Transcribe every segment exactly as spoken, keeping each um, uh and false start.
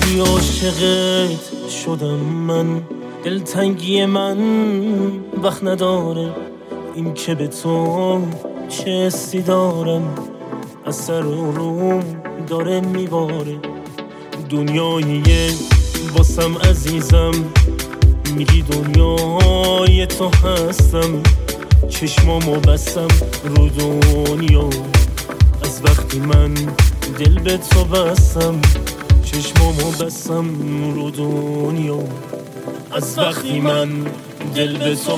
وقتی عاشقت شدم من، دلتنگی من وقت نداره، این که به تو چه حسی دارم، از سر و روم داره میباره. دنیاییه واسم عزیزم، میگی دنیای تو هستم، چشمامو بستم رو دنیا، از وقتی من دل به تو بستم، چشمامو بستم رو دنیا، از وقتی من دل به تو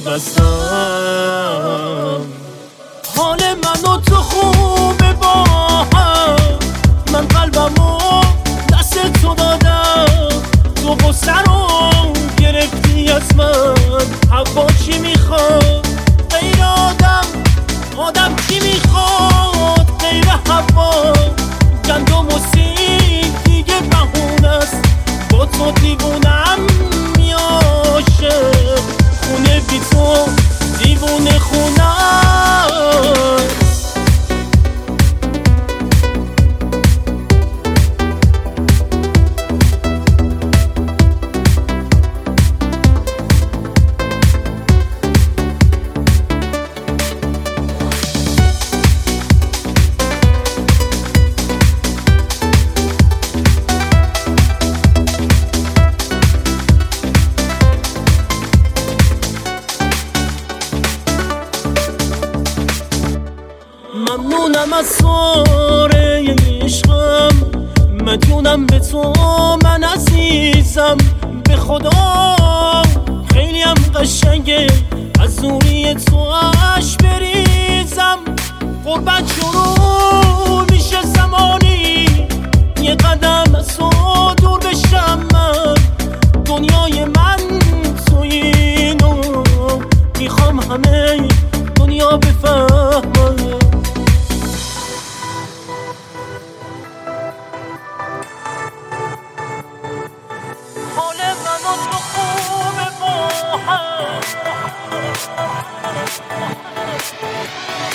بستم. حال من و تو خوبه با هم، من قلبمو دست تو دادم، تو غصه رو گرفتی از من. حوا چی میخواد غیر آدم، آدم چی میخواد غیر حوا، گندم و سیب دیگه بهونه است، با تو دیوونم میاشه، خونه بی تو دیوونه خونه است. ممنونم از ساره عشقم، مدیونم به تو من عزیزم، به خدا خیلی هم قشنگه از دوری تو اش بریزم. قربت شروع میشه زمانی یه قدم از تو دور بشم من، دنیای من تویینو میخوام همه دنیا بفهمم. حال من و تو خوبه با هم.